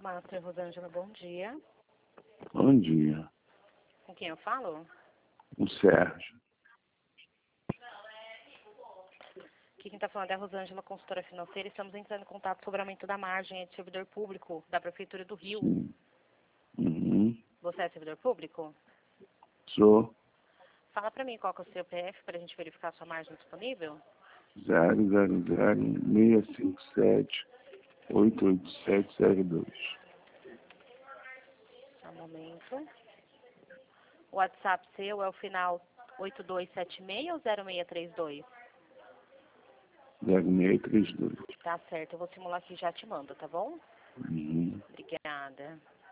Master Rosângela, bom dia. Bom dia. Com quem eu falo? O Sérgio. Aqui quem está falando é a Rosângela, consultora financeira. Estamos entrando em contato sobre o aumento da margem de servidor público da Prefeitura do Rio. Sim. Uhum. Você é servidor público? Sou Fala para mim qual que é o seu PF para a gente verificar a sua margem disponível. 000-657-88702. Só um momento. O WhatsApp seu é o final 8276 ou 0632? 0632. Tá certo, eu vou simular aqui e já te mando, tá bom? Uhum. Obrigada.